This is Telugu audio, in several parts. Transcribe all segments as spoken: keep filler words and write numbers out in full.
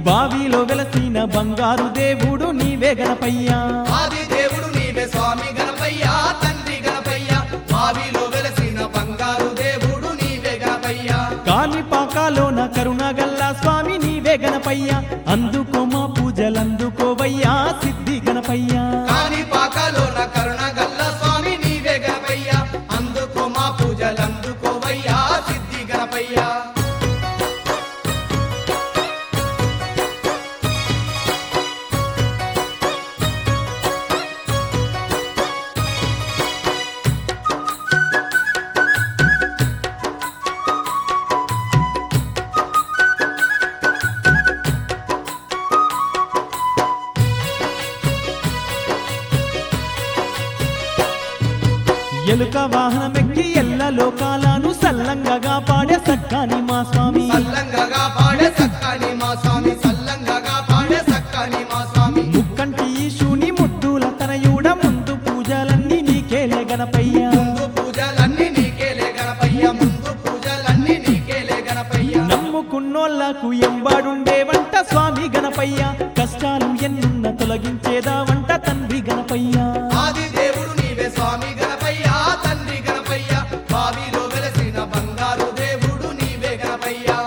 బావిలో వెలసిన బంగారు దేవుడు నీవే గణపయ్యా ఆది దేవుడు నీవే స్వామి గణపయ్యా తండ్రి గణపయ్యా బావిలో వెలసిన బంగారు దేవుడు నీవే గణపయ్యా కాణిపాకాలోన కరుణగల్ల స్వామి నీవే గణపయ్యా అందుకో మా పూజలందుకోవయ్యా సిద్ధి గణపయ్యా కాణిపాకాలోన కరుణగల్ల స్వామి నీవే గణపయ్యా అందుకో మా పూజలందుకోవయ్యా సిద్ధి గణపయ్యా ఎలుక వాహనమెక్కి ఎల్ల లోకాలను సల్లంగగా పాడే సక్కాని మా స్వామి సల్లంగగా పాడే సక్కాని మా స్వామి సల్లంగగా పాడే సక్కాని మా స్వామి ముక్కంటి ఈశుని ముద్దుల తనయుడ ముందు పూజలన్నీ నీకేలే గణపయ్యా ముందు పూజలన్నీ నీకేలే గణపయ్యా ముందు పూజలన్నీ నీకేలే గణపయ్యా నమ్ముకున్నోళ్లకు ఎంబాడుండే వంట స్వామి గణపయ్యా కష్టాలు ఎన్నున్న తొలగించేదా వంట తండ్రి గణపయ్యా ఆది దేవుడు నీవే స్వామి గణపయ్యా తండ్రి గణపయ్యా బావిలో వెలసిన బంగారు దేవుడు నీవే గణపయ్యా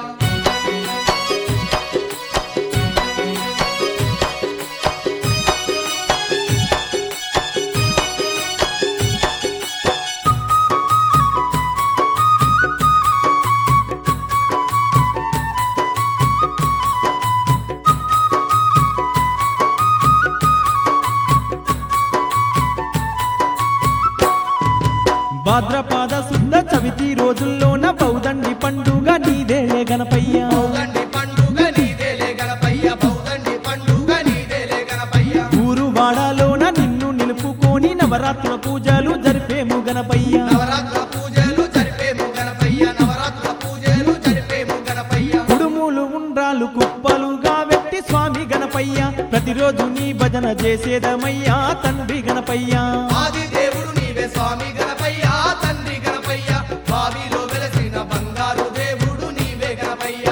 భాద్రపాద శుద్ధ చవితి రోజుల్లోన బౌదండి పండుగ నీదేలే గణపయ్యా బౌదండి పండుగ నీదేలే గణపయ్యా బౌదండి పండుగ నీదేలే గణపయ్యా ఊరు వాడలోన నిన్ను నిలుపుకొని నవరాత్రుల పూజలు జరిపేము గణపయ్యా నవరాత్రుల పూజలు జరిపేము గణపయ్యా నవరాత్రుల పూజలు జరిపేము గణపయ్యా కుడుములు ఉండ్రాలు కుప్పలుగా వెట్టి స్వామి గణపయ్యా ప్రతిరోజు నీ భజన చేసేదమయ్యా తండ్రి గణపయ్యా ఆది దేవుడు నీవే స్వామి గణపయ్యా తండ్రి గణపయ్యా బావిలో వెలసిన బంగారు దేవుడు నీవే గణపయ్యా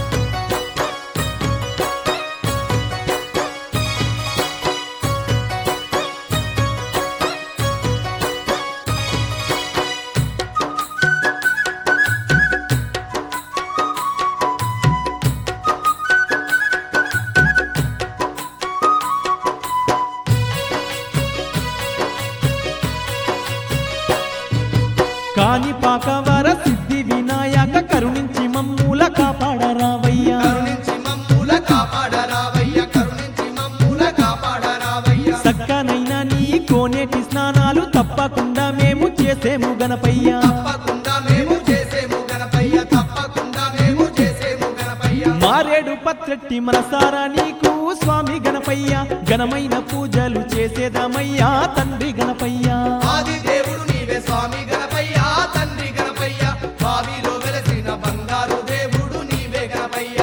కాణిపాకవర సిద్ధి వినాయక కరుణించి మమ్ముల కాపాడరావయ్యా కరుణించి మమ్ముల కాపాడరావయ్యా కరుణించి మమ్ముల కాపాడరావయ్యా సక్కనైన నీ కోనేటి స్నానాలు తప్పకుండా మేము చేసేము గణపయ్యా తప్పకుండా మేము చేసేము గణపయ్యా తప్పకుండా మేము చేసేము గణపయ్యా మారేడు పత్రెట్టి మనసారా నీకు స్వామి గణపయ్యా ఘనమైన పూజలు చేసేదమయ్యా తండ్రి గణపయ్యా ఆది దేవుడు నీవే స్వామి గణపయ్యా తండ్రి గణపయ్యా బావిలో వెలసిన బంగారు దేవుడు నీవే గణపయ్యా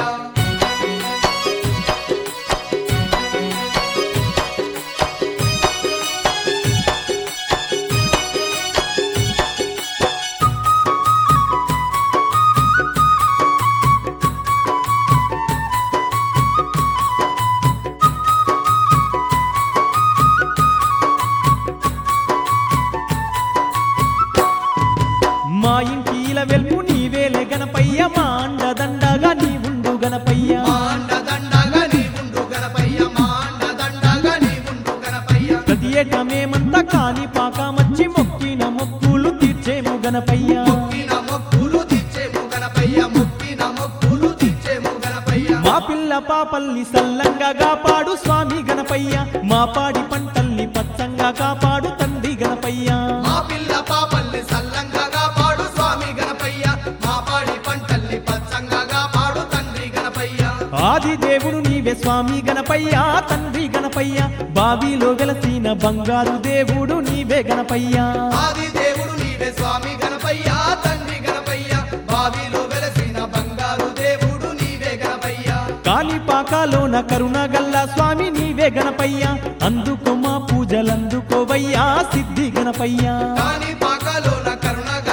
మా ఇంటిల వెల్పు నీవేలే గణపయ్య మా అండదండగా నీ ఉండు గణపయ్యా మాండ దండగా నీ ఉండు గణపయ్యా మాండ దండగా నీ ఉండు గణపయ్యా ప్రతి ఏట మేమంతా కాని పాకమచ్చి మొక్కిన మొక్కులు తీర్చేము గణపయ్యా మొక్కిన మొక్కులు తీర్చేము గణపయ్యా మొక్కిన మొక్కులు తీర్చేము గణపయ్యా మా పిల్ల పాపల్ని సల్లంగా కాపాడు స్వామి గణపయ్యా మా పాడి పంటల్ని పచ్చంగా కాపాడు తండ్రి గణపయ్యా మా పిల్ల పాపల్ని సల్లంగా కాపాడు స్వామి గణపయ్యా మా పాడి పంటల్ని పచ్చంగా కాపాడు తండ్రి గణపయ్యా ఆది దేవుడు నీవే స్వామి గణపయ్యా తండ్రి గణపయ్యా బావిలో వెలసిన బంగారు దేవుడు నీవే గణపయ్యా ఆది దేవుడు నీవే స్వామి గణపయ్యా తండ్రి గణపయ్యా బావిలో వెలసిన బంగారు దేవుడు నీవే గణపయ్యా కాణిపాకాలోన కరుణగల్ల స్వామి నీవే గణపయ్యా అందుకో మా పూజలందుకోవయ్యా సిద్ధి గణపయ్యా కాణిపాకలోన కరుణ